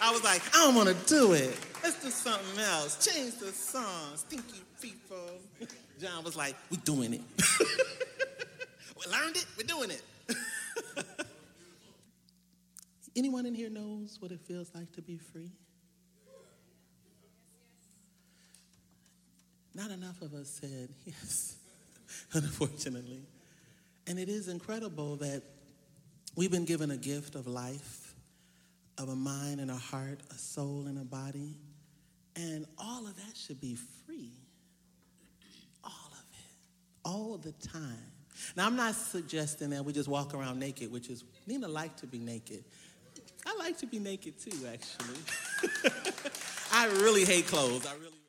I was like, I don't want to do it. Let's do something else. Change the song. Stinky people. John was like, we're doing it. We learned it. We're doing it. Anyone in here knows what it feels like to be free? Not enough of us said yes, unfortunately. And it is incredible that we've been given a gift of life, of a mind and a heart, a soul and a body, and all of that should be free. All of it, all the time. Now, I'm not suggesting that we just walk around naked, which is, Nina liked to be naked. I like to be naked too, actually. I really hate clothes. I really